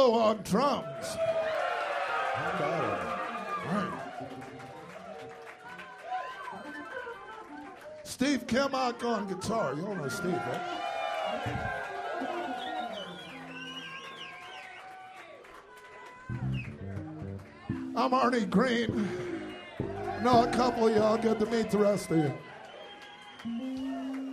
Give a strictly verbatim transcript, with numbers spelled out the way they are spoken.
Solo on drums. Got it. All right. Steve Kimmock on guitar. You all know Steve, right? I'm Arnie Green. Know a couple of y'all. Good to meet the rest of you.